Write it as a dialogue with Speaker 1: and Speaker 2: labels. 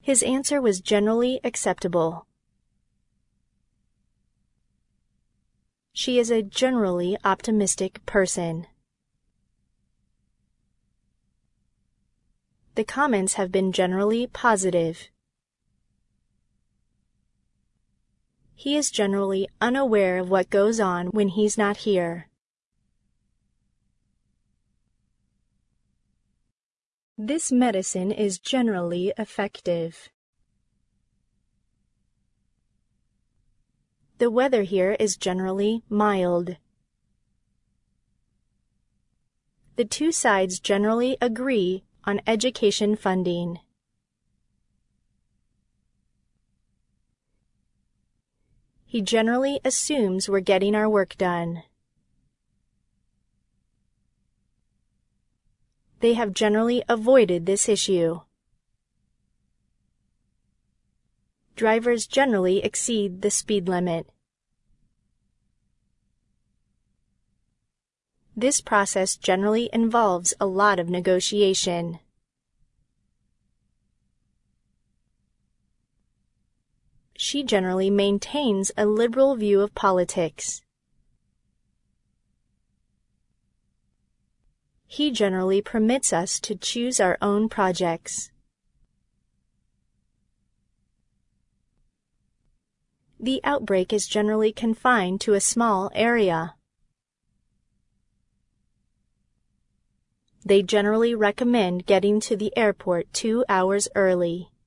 Speaker 1: His answer was generally acceptable. She is a generally optimistic person. The comments have been generally positive. He is generally unaware of what goes on when he's not here. This medicine is generally effective. The weather here is generally mild. The two sides generally agree on education funding. He generally assumes we're getting our work done. They have generally avoided this issue. Drivers generally exceed the speed limit. This process generally involves a lot of negotiation. She generally maintains a liberal view of politics. He generally permits us to choose our own projects. The outbreak is generally confined to a small area. They generally recommend getting to the airport 2 hours early.